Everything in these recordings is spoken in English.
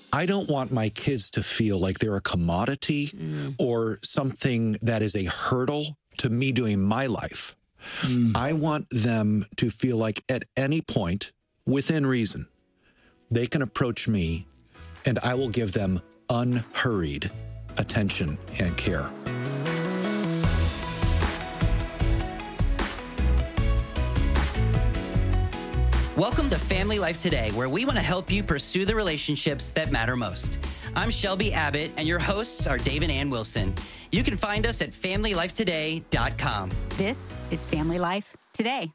I don't want my kids to feel like they're a commodity or something that is a hurdle to me doing my life. I want them to feel like at any point, within reason, they can approach me and I will give them unhurried attention and care. Welcome to Family Life Today, where we want to help you pursue the relationships that matter most. I'm Shelby Abbott, and your hosts are Dave and Ann Wilson. You can find us at FamilyLifeToday.com. This is Family Life Today.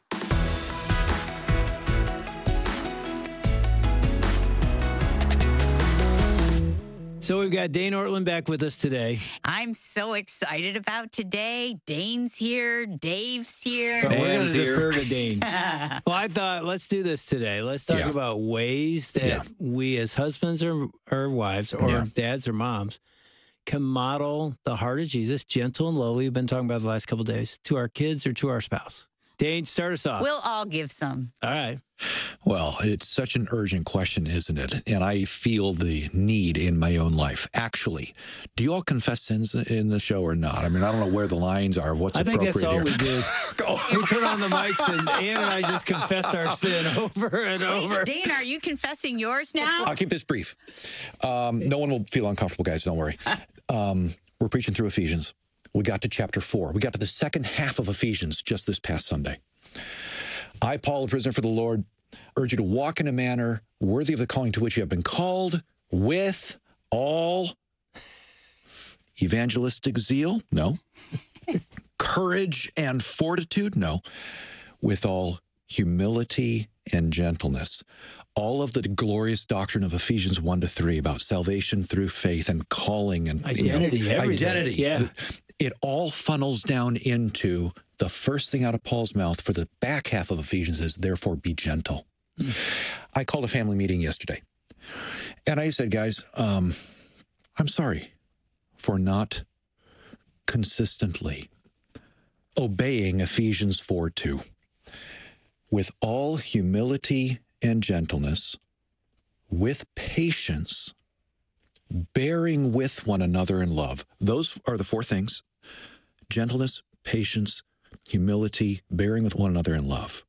So we've got Dane Ortland back with us today. I'm so excited about today. Dane's here. Dave's here. But we're going to defer to Dane. Well, I thought, let's do this today. Let's talk about ways that we as husbands or wives or dads or moms can model the heart of Jesus, gentle and lowly, we've been talking about the last couple of days, to our kids or to our spouse. Dane, start us off. We'll all give some. All right. Well, it's such an urgent question, isn't it? And I feel the need in my own life. Actually, do you all confess sins in the show or not? I mean, I don't know where the lines are. What's appropriate here? I think that's all we do. We turn on the mics and Ann and I just confess our sin over and over. Dane, are you confessing yours now? I'll keep this brief. No one will feel uncomfortable, guys. Don't worry. We're preaching through Ephesians. We got to chapter 4. We got to the second half of Ephesians just this past Sunday. I, Paul, a prisoner for the Lord, urge you to walk in a manner worthy of the calling to which you have been called, with all evangelistic zeal? No. Courage and fortitude? No. With all humility and gentleness. All of the glorious doctrine of Ephesians 1-3 about salvation through faith and calling and identity. Identity. Yeah. It all funnels down into the first thing out of Paul's mouth for the back half of Ephesians is, therefore, be gentle. I called a family meeting yesterday, and I said, guys, I'm sorry for not consistently obeying Ephesians 4:2. With all humility and gentleness, with patience, bearing with one another in love. Those are the four things: gentleness, patience, humility, bearing with one another in love.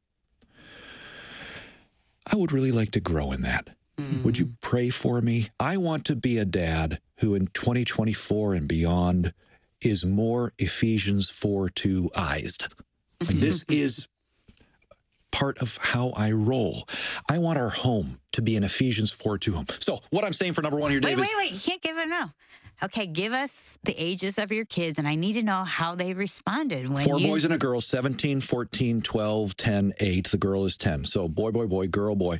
I would really like to grow in that. Would you pray for me? I want to be a dad who in 2024 and beyond is more Ephesians 4:2-ized. This is part of how I roll. I want our home to be an Ephesians 4:2 home. So what I'm saying for number one here, Dave, Wait. You can't give it now. Okay, give us the ages of your kids, and I need to know how they responded. When four boys and a girl, 17, 14, 12, 10, 8. The girl is 10. So boy, girl, boy.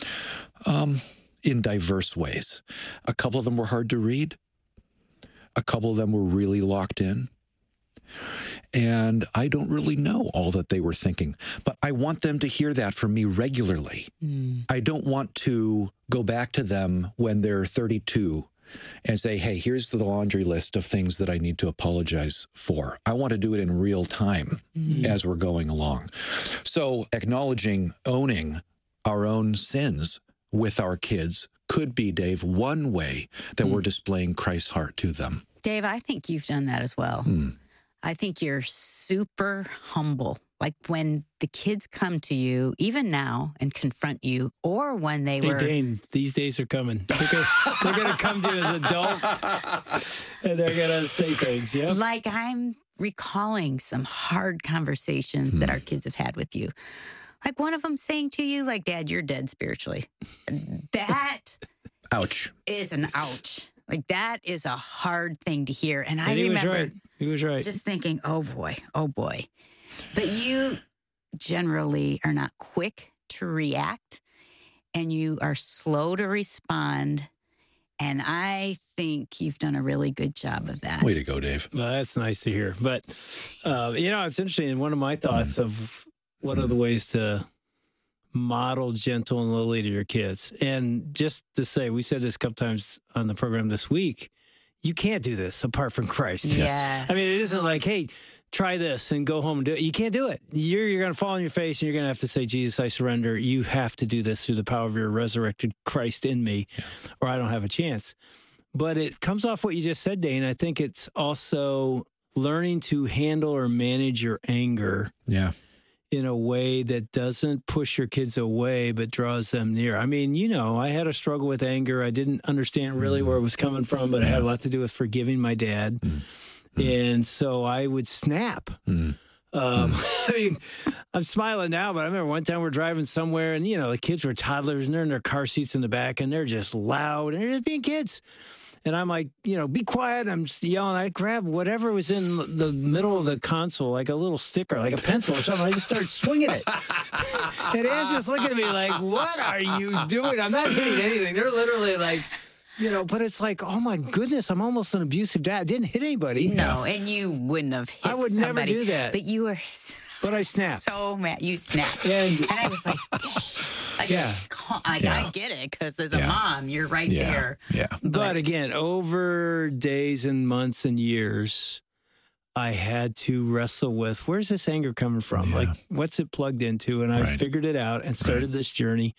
In diverse ways. A couple of them were hard to read. A couple of them were really locked in. And I don't really know all that they were thinking, but I want them to hear that from me regularly. I don't want to go back to them when they're 32 and say, hey, here's the laundry list of things that I need to apologize for. I want to do it in real time as we're going along. So acknowledging, owning our own sins with our kids could be, Dave, one way that we're displaying Christ's heart to them. Dave, I think you've done that as well. I think you're super humble. Like when the kids come to you, even now, and confront you, or when they were... Dane, these days are coming. They're going to come to you as adults, and they're going to say things, yeah? Like I'm recalling some hard conversations that our kids have had with you. Like one of them saying to you, like, Dad, you're dead spiritually. That... Ouch. Is an ouch. Like that is a hard thing to hear. And I remember... He was right. Just thinking, oh boy. But you generally are not quick to react and you are slow to respond. And I think you've done a really good job of that. Way to go, Dave. Well, that's nice to hear. But, it's interesting. One of my thoughts of what are the ways to model gentle and lowly to your kids. And just to say, we said this a couple times on the program this week, you can't do this apart from Christ. Yes. I mean, it isn't like, hey, try this and go home and do it. You can't do it. You're going to fall on your face and you're going to have to say, Jesus, I surrender. You have to do this through the power of your resurrected Christ in me, or I don't have a chance. But it comes off what you just said, Dane. I think it's also learning to handle or manage your anger in a way that doesn't push your kids away, but draws them near. I mean, I had a struggle with anger. I didn't understand really where it was coming from, but it had a lot to do with forgiving my dad. And so I would snap. I mean, I'm smiling now, but I remember one time we're driving somewhere and, the kids were toddlers and they're in their car seats in the back and they're just loud and they're just being kids. And I'm like, be quiet. I'm yelling. I grab whatever was in the middle of the console, like a little sticker, like a pencil or something. I just started swinging it. And Anne's just looking at me like, what are you doing? I'm not hitting anything. They're literally like, but it's like, oh my goodness, I'm almost an abusive dad. I didn't hit anybody. No, and you wouldn't have hit somebody. I would never do that. But you were But I snapped. So mad. You snapped. And I was like, dang. I get it, because as a mom, you're right there. Yeah. But again, over days and months and years, I had to wrestle with, where's this anger coming from? Like, what's it plugged into? And I figured it out and started this journey.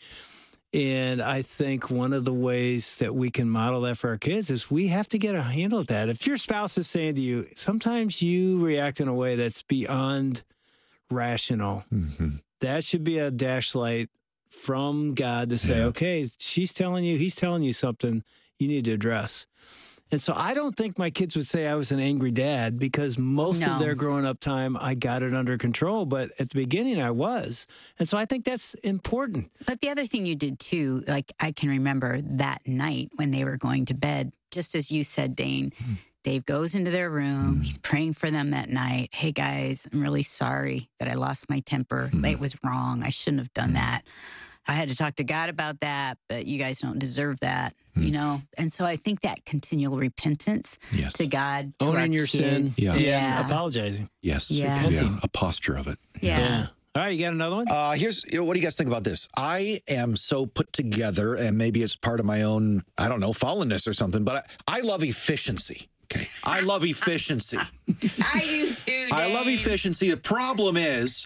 And I think one of the ways that we can model that for our kids is we have to get a handle of that. If your spouse is saying to you, sometimes you react in a way that's beyond rational, that should be a dash light from God to say, okay, she's telling you, he's telling you something you need to address. And so I don't think my kids would say I was an angry dad, because most of their growing up time, I got it under control. But at the beginning, I was. And so I think that's important. But the other thing you did too, like I can remember that night when they were going to bed, just as you said, Dane, Dave goes into their room. He's praying for them that night. Hey, guys, I'm really sorry that I lost my temper. It was wrong. I shouldn't have done that. I had to talk to God about that, but you guys don't deserve that, And so I think that continual repentance to God, to owning your kids, sin, apologizing. Yes, repenting. A posture of it. Yeah. All right, you got another one? What do you guys think about this? I am so put together, and maybe it's part of my own, I don't know, fallenness or something, but I love efficiency. Okay. I love efficiency. I do too, Dave. I love efficiency. The problem is,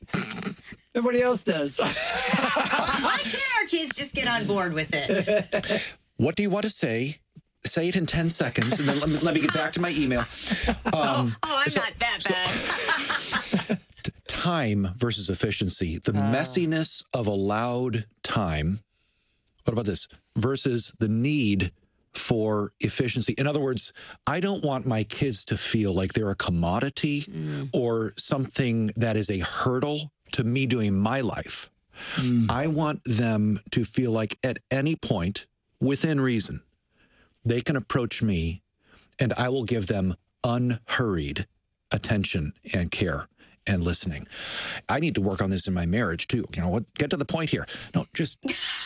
nobody else does. Why can't our kids just get on board with it? What do you want to say? Say it in 10 seconds, and then let me get back to my email. I'm not that bad. Time versus efficiency. The messiness of allowed time. What about this? Versus the need for efficiency. In other words, I don't want my kids to feel like they're a commodity or something that is a hurdle to me doing my life. I want them to feel like at any point, within reason, they can approach me and I will give them unhurried attention and care and listening. I need to work on this in my marriage too. Get to the point here. No, just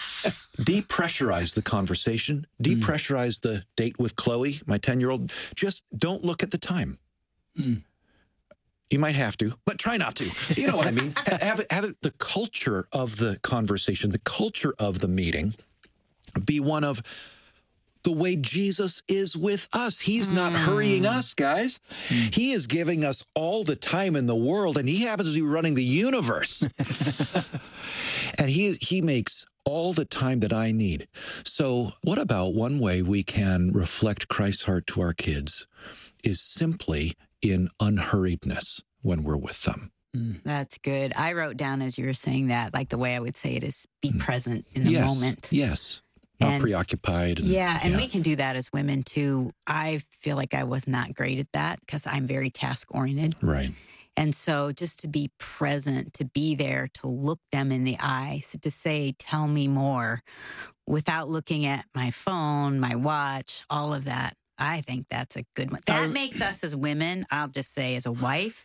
depressurize the conversation, depressurize the date with Chloe, my 10-year-old. Just don't look at the time. You might have to, but try not to. You know what I mean? Have the culture of the conversation, the culture of the meeting be one of the way Jesus is with us. He's not hurrying us, guys. He is giving us all the time in the world, and he happens to be running the universe. And he makes all the time that I need. So what about one way we can reflect Christ's heart to our kids is simply in unhurriedness when we're with them. That's good. I wrote down as you were saying that, like the way I would say it is be present in the moment. Yes. Not preoccupied. And we can do that as women too. I feel like I was not great at that because I'm very task oriented. Right. And so just to be present, to be there, to look them in the eyes, to say, tell me more without looking at my phone, my watch, all of that. I think that's a good one. That makes us as women, I'll just say as a wife,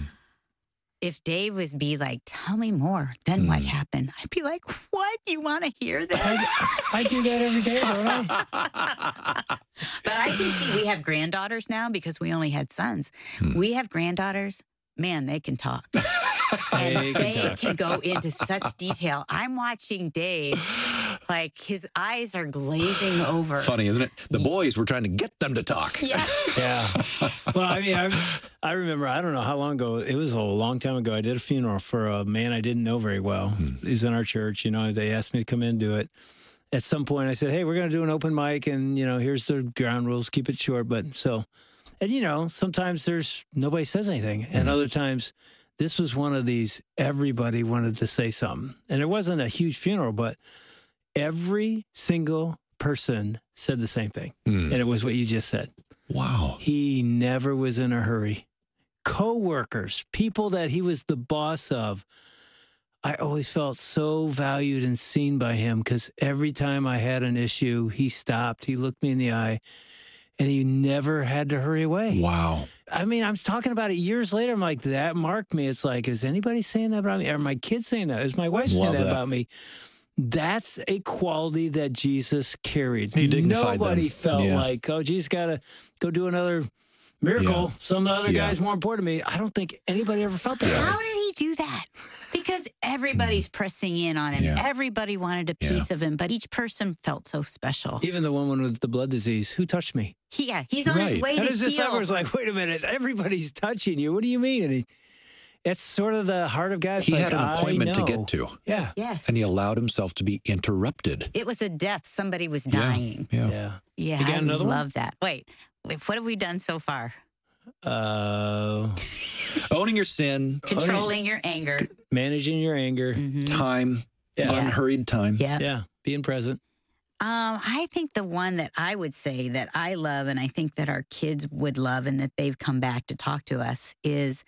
if Dave was be like, tell me more, then what happened? I'd be like, what? You want to hear this? I do that every day, don't I? But I can see we have granddaughters now because we only had sons. We have granddaughters. Man, they can talk. And they can go into such detail. I'm watching Dave Like his eyes are glazing over. Funny, isn't it? The boys were trying to get them to talk. Yeah. Yeah. Well, I mean, I remember, I don't know how long ago, it was a long time ago, I did a funeral for a man I didn't know very well. He's in our church, you know, they asked me to come in and do it. At some point, I said, hey, we're going to do an open mic, and, you know, here's the ground rules, keep it short. But so, and, you know, sometimes nobody says anything. And other times, this was one of these, everybody wanted to say something. And it wasn't a huge funeral, but every single person said the same thing. And it was what you just said. Wow. He never was in a hurry. Co-workers, people that he was the boss of, I always felt so valued and seen by him because every time I had an issue, he stopped, he looked me in the eye, and he never had to hurry away. Wow. I mean, I'm talking about it years later. I'm like, that marked me. It's like, is anybody saying that about me? Are my kids saying that? Is my wife saying that about me? That's a quality that Jesus carried. He dignified Nobody them. felt like, oh, Jesus got to go do another miracle. Yeah. Some other guy's more important to me. I don't think anybody ever felt that. How did he do that? Because everybody's pressing in on him. Yeah. Everybody wanted a piece of him, but each person felt so special. Even the woman with the blood disease, who touched me? He's on his way And to his disciples heal. like, wait a minute, everybody's touching you. What do you mean? And it's sort of the heart of God. He like, had an appointment to get to. Yeah. Yes. And he allowed himself to be interrupted. It was a death. Somebody was dying. Yeah. Yeah, You got I another one? love that. Wait, what have we done so far? Owning your sin, Controlling your anger. Managing your anger. time, Yeah. unhurried time. Yeah. Yeah. Being present. I think the one that I would say that I love and I think that our kids would love and that they've come back to talk to us is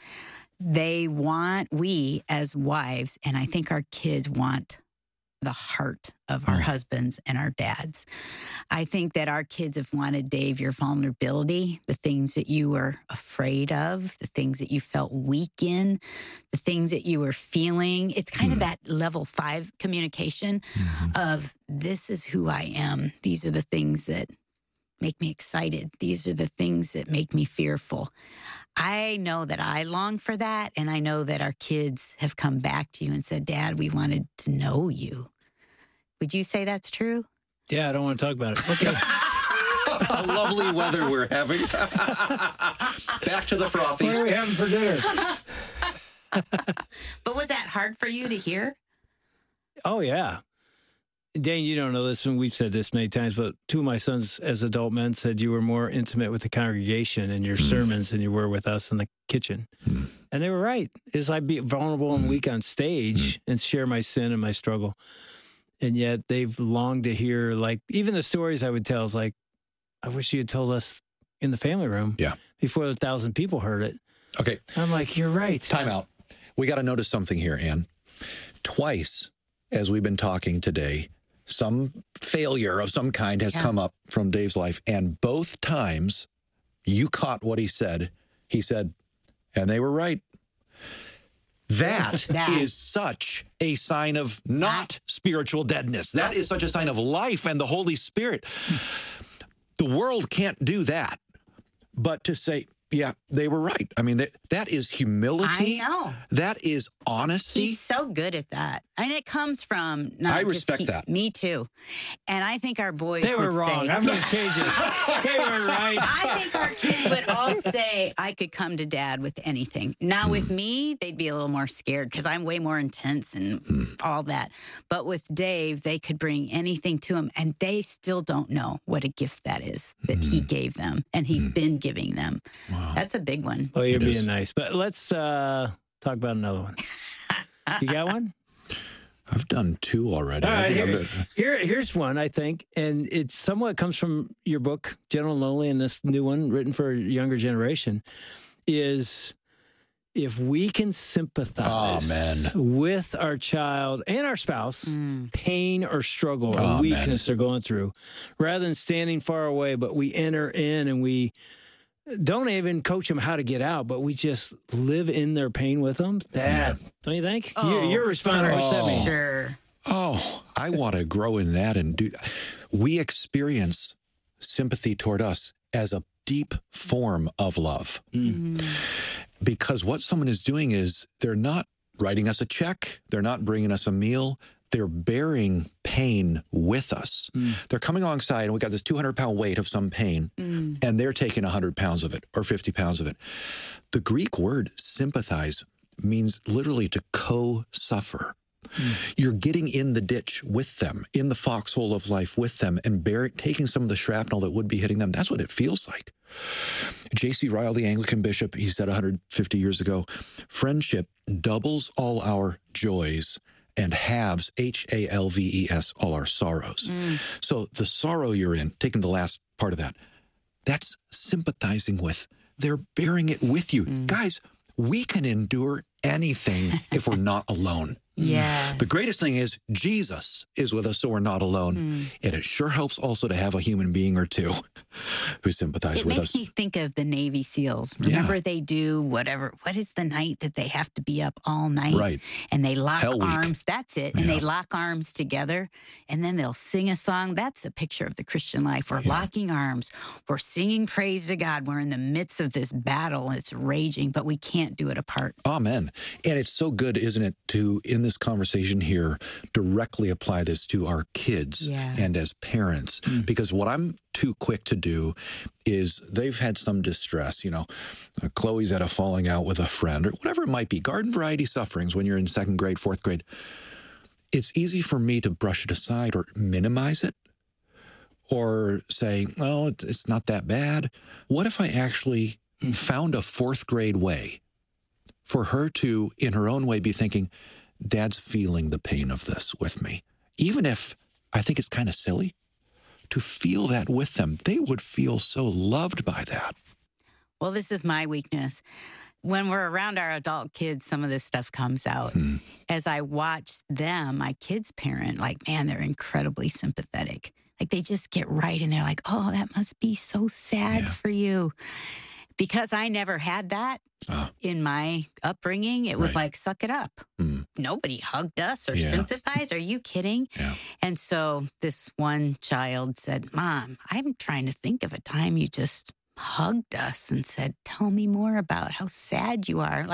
we as wives, and I think our kids want the heart of our husbands and our dads. I think that our kids have wanted, Dave, your vulnerability, the things that you were afraid of, the things that you felt weak in, the things that you were feeling. It's kind of that level 5 communication of this is who I am. These are the things that make me excited. These are the things that make me fearful. I know that I long for that, and I know that our kids have come back to you and said, Dad, we wanted to know you. Would you say that's true? Yeah, I don't want to talk about it. Okay. Lovely weather we're having. Back to the frothy. What are we having for dinner? But was that hard for you to hear? Oh, yeah. Dane, you don't know this, and we've said this many times, but 2 of my sons as adult men said you were more intimate with the congregation and your sermons than you were with us in the kitchen. And they were right. As I be vulnerable and weak on stage and share my sin and my struggle. And yet they've longed to hear, like, even the stories I would tell is like, I wish you had told us in the family room before 1,000 people heard it. Okay. I'm like, you're right. Time out. We got to notice something here, Ann. Twice, as we've been talking today, some failure of some kind has come up from Dave's life. And both times you caught what he said. He said, and they were right. That is such a sign of not spiritual deadness. That is such a sign of life and the Holy Spirit. The world can't do that. But to say, yeah, they were right. I mean, that is humility. I know. That is honesty. He's so good at that. And it comes from not I just respect that. Me too. And I think our boys They were would wrong. say, I'm going to change it. They were right. I think our kids would all say, I could come to Dad with anything. Now, with me, they'd be a little more scared because I'm way more intense and all that. But with Dave, they could bring anything to him, and they still don't know what a gift that is that he gave them, and he's been giving them. Wow. That's a big one. Oh, you're being nice. But let's talk about another one. You got one? I've done 2 already. All right, here's one, I think, and it somewhat comes from your book, Gentle and Lonely, and this new one written for a younger generation, is if we can sympathize with our child and our spouse, pain or struggle or weakness they're going through, rather than standing far away, but we enter in and we don't even coach them how to get out, but we just live in their pain with them. That, don't you think? You're responding. What's that mean? Sure. Oh, I want to grow in that and do that. We experience sympathy toward us as a deep form of love. Because what someone is doing is they're not writing us a check. They're not bringing us a meal. they're bearing pain with us. They're coming alongside, and we got this 200-pound weight of some pain, and they're taking 100 pounds of it or 50 pounds of it. The Greek word sympathize means literally to co-suffer. You're getting in the ditch with them, in the foxhole of life with them, and taking some of the shrapnel that would be hitting them. That's what it feels like. J.C. Ryle, the Anglican bishop, he said 150 years ago, friendship doubles all our joys and halves, Halves, all our sorrows. So the sorrow you're in, taking the last part of that, that's sympathizing with. They're bearing it with you. Guys, we can endure anything if we're not alone. Yes. The greatest thing is Jesus is with us, so we're not alone. And it sure helps also to have a human being or two who sympathize with us. It makes me think of the Navy SEALs. Remember, they do what is the night that they have to be up all night? Right. And they lock Hell Week. arms. That's it. And they lock arms together. And then they'll sing a song. That's a picture of the Christian life. We're locking arms. We're singing praise to God. We're in the midst of this battle. It's raging, but we can't do it apart. Amen. And it's so good, isn't it, to, in this conversation here, directly apply this to our kids and as parents. Because what I'm too quick to do is they've had some distress, Chloe's had a falling out with a friend or whatever it might be, garden variety sufferings when you're in second grade, fourth grade. It's easy for me to brush it aside or minimize it or say, oh, it's not that bad. What if I actually found a fourth grade way for her to, in her own way, be thinking, Dad's feeling the pain of this with me. Even if I think it's kind of silly, to feel that with them, they would feel so loved by that. Well, this is my weakness. When we're around our adult kids, some of this stuff comes out. As I watch them, my kids parent, man, they're incredibly sympathetic. They just get right and they're like, oh, that must be so sad for you. Because I never had that in my upbringing, it was like, suck it up. Nobody hugged us or sympathized. Are you kidding? And so this one child said, Mom, I'm trying to think of a time you just hugged us and said, tell me more about how sad you are.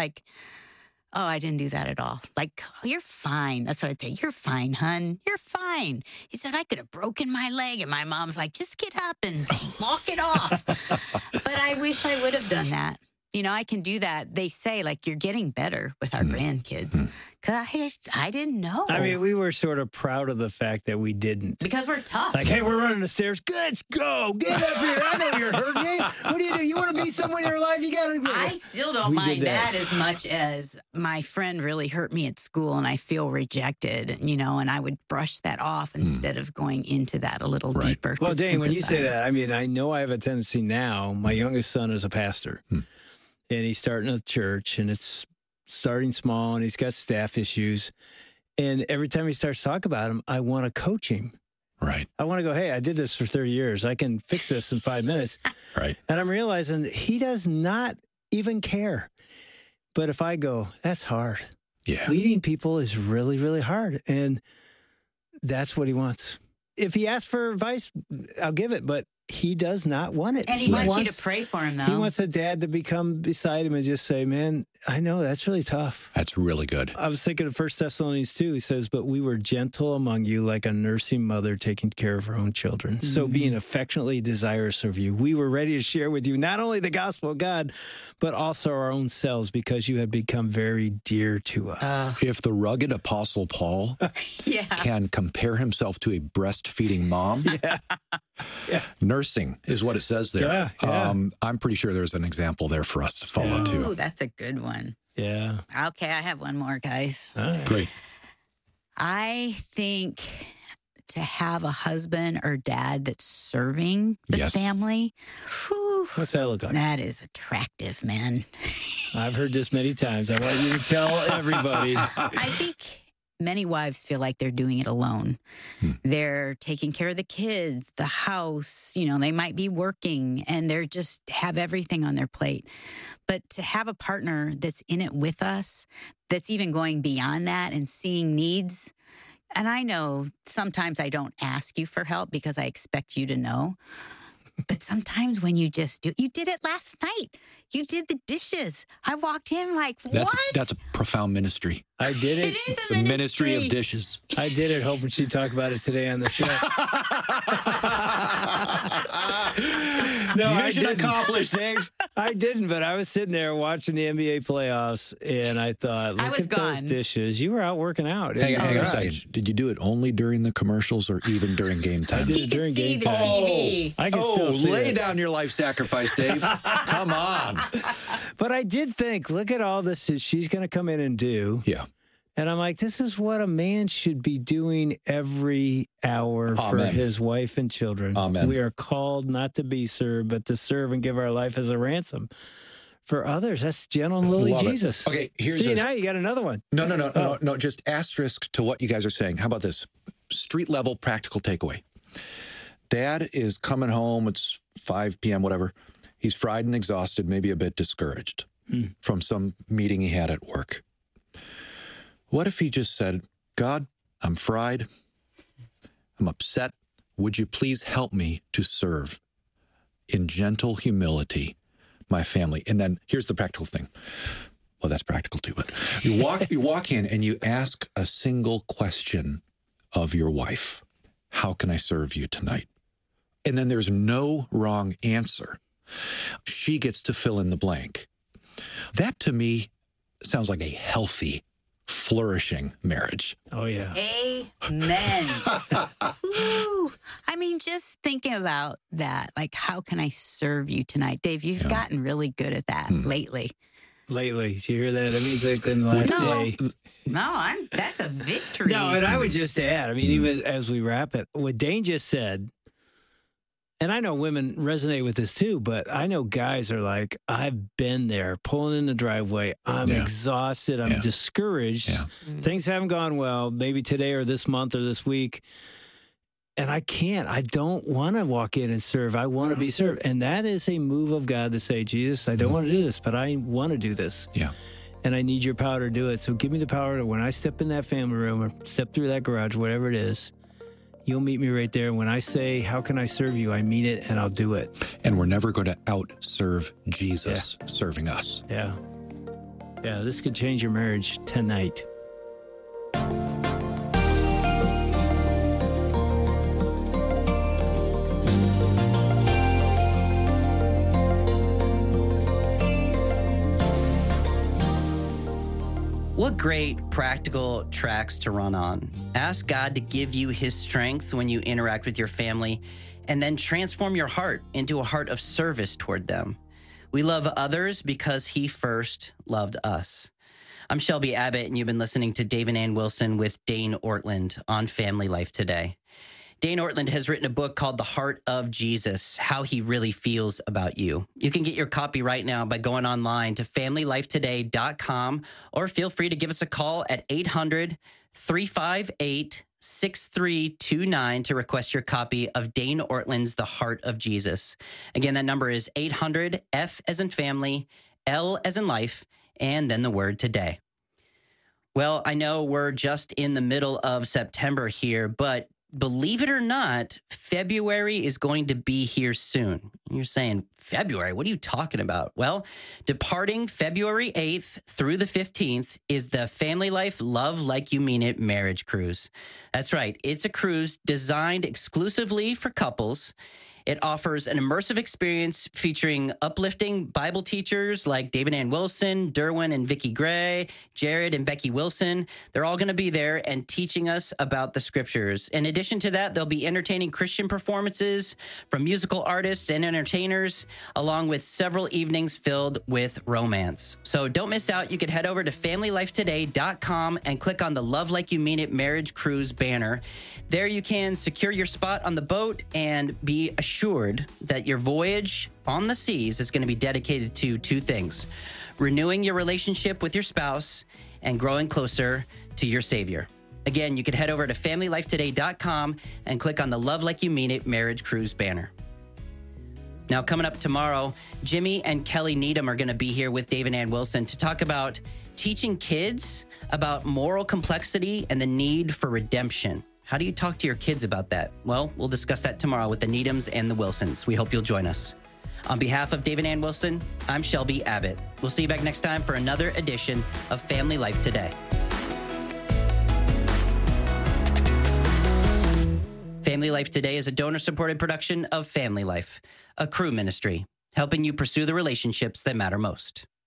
Oh, I didn't do that at all. Oh, you're fine. That's what I'd say. You're fine, hun. You're fine. He said, I could have broken my leg. And my mom's like, just get up and walk it off. But I wish I would have done that. I can do that. They say, you're getting better with our grandkids. Because I didn't know. I mean, we were sort of proud of the fact that we didn't. Because we're tough. Hey, we're running the stairs. Let's go. Get up here. I know you're hurting me. What do? You want to be someone in your life? You got to. I still don't mind that as much as my friend really hurt me at school and I feel rejected, and I would brush that off instead of going into that a little deeper. Well, Dane, when you say that, I mean, I know I have a tendency now. My youngest son is a pastor. And he's starting a church, and it's starting small, and he's got staff issues. And every time he starts to talk about them, I want to coach him. Right. I want to go, hey, I did this for 30 years. I can fix this in 5 minutes. Right. And I'm realizing he does not even care. But if I go, that's hard. Yeah. Leading people is really, really hard. And that's what he wants. If he asks for advice, I'll give it. But he does not want it. And he wants you to pray for him, though. He wants a dad to become beside him and just say, man, I know that's really tough. That's really good. I was thinking of 1 Thessalonians 2. He says, but we were gentle among you like a nursing mother taking care of her own children. So being affectionately desirous of you, we were ready to share with you not only the gospel of God, but also our own selves because you have become very dear to us. If the rugged Apostle Paul can compare himself to a breastfeeding mom, nursing is what it says there. I'm pretty sure there's an example there for us to follow too. Ooh, that's a good one. Yeah. Okay, I have one more, guys. Right. Great. I think to have a husband or dad that's serving the family, what's that look like? That is attractive, man. I've heard this many times. I want you to tell everybody. I think many wives feel like they're doing it alone. They're taking care of the kids, the house, they might be working and they're just have everything on their plate. But to have a partner that's in it with us, that's even going beyond that and seeing needs. And I know sometimes I don't ask you for help because I expect you to know. But sometimes when you just do, you did it last night. You did the dishes. I walked in like, what? That's a profound ministry. I did it. It is a The ministry. ministry of dishes. I did it hoping she'd talk about it today on the show. No, Mission accomplished, Dave. I didn't, but I was sitting there watching the NBA playoffs, and I thought, look was at those gone. dishes. You were out working out. in Hang the on a garage. second. Did you do it only during the commercials or even during game time? did He it could during see game the time. TV. I can still see lay it. down your life sacrifice, Dave. Come on. But I did think, look at all this that she's going to come in and do. Yeah. And I'm like, this is what a man should be doing every hour for Amen. his wife and children. Amen. We are called not to be served, but to serve and give our life as a ransom for others. That's gentle and lowly Love it. Jesus. Okay, here's See, this. now you got another one. No. Just asterisk to what you guys are saying. How about this? Street level practical takeaway. Dad is coming home. It's 5 p.m., whatever. He's fried and exhausted, maybe a bit discouraged from some meeting he had at work. What if he just said, God, I'm fried. I'm upset. Would you please help me to serve in gentle humility my family? And then here's the practical thing. Well, that's practical too, but you walk in and you ask a single question of your wife. How can I serve you tonight? And then there's no wrong answer. She gets to fill in the blank. That to me sounds like a healthy, flourishing marriage. Oh, yeah. Amen. Ooh. I mean, just thinking about that, like, how can I serve you tonight? Dave, you've gotten really good at that lately. Lately. Did you hear that? That means like in the last No. day. No, that's a victory. No, and I would just add, I mean, even as we wrap it, what Dane just said, and I know women resonate with this too, but I know guys are like, I've been there, pulling in the driveway. I'm exhausted. I'm discouraged. Yeah. Things haven't gone well, maybe today or this month or this week. And I can't. I don't want to walk in and serve. I want to be served. And that is a move of God to say, Jesus, I don't want to do this, but I want to do this. Yeah. And I need your power to do it. So give me the power to, when I step in that family room or step through that garage, whatever it is, you'll meet me right there. When I say, how can I serve you? I mean it, and I'll do it. And we're never going to out-serve Jesus serving us. Yeah. Yeah, this could change your marriage tonight. What great practical tracks to run on. Ask God to give you his strength when you interact with your family, and then transform your heart into a heart of service toward them. We love others because he first loved us. I'm Shelby Abbott, and you've been listening to Dave and Ann Wilson with Dane Ortland on Family Life Today. Dane Ortland has written a book called The Heart of Jesus, How He Really Feels About You. You can get your copy right now by going online to familylifetoday.com, or feel free to give us a call at 800-358-6329 to request your copy of Dane Ortland's The Heart of Jesus. Again, that number is 800-F as in family, L as in life, and then the word today. Well, I know we're just in the middle of September here, but believe it or not, February is going to be here soon. You're saying, February? What are you talking about? Well, departing February 8th through the 15th is the Family Life Love Like You Mean It marriage cruise. That's right. It's a cruise designed exclusively for couples. It offers an immersive experience featuring uplifting Bible teachers like David Ann Wilson, Derwin and Vicki Gray, Jared and Becky Wilson. They're all going to be there and teaching us about the scriptures. In addition to that, there'll be entertaining Christian performances from musical artists and entertainers, along with several evenings filled with romance. So don't miss out. You can head over to familylifetoday.com and click on the Love Like You Mean It marriage cruise banner. There you can secure your spot on the boat and be assured that your voyage on the seas is going to be dedicated to two things: renewing your relationship with your spouse and growing closer to your Savior. Again, you can head over to familylifetoday.com and click on the Love Like You Mean It marriage cruise banner. Now, coming up tomorrow, Jimmy and Kelly Needham are going to be here with Dave and Ann Wilson to talk about teaching kids about moral complexity and the need for redemption. How do you talk to your kids about that? Well, we'll discuss that tomorrow with the Needhams and the Wilsons. We hope you'll join us. On behalf of Dave and Ann Wilson, I'm Shelby Abbott. We'll see you back next time for another edition of Family Life Today. Family Life Today is a donor-supported production of Family Life, a Cru ministry, helping you pursue the relationships that matter most.